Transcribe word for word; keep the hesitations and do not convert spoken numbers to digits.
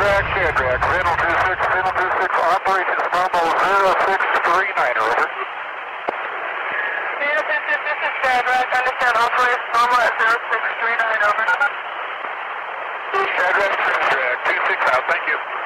Shadrach, Shadrach, Channel two six, Channel two six, operations normal zero six three nine, over. Yes, this is, this is Shadrach, understand operations normal at zero six three nine, over. Shadrach, Shadrach, two six out, thank you.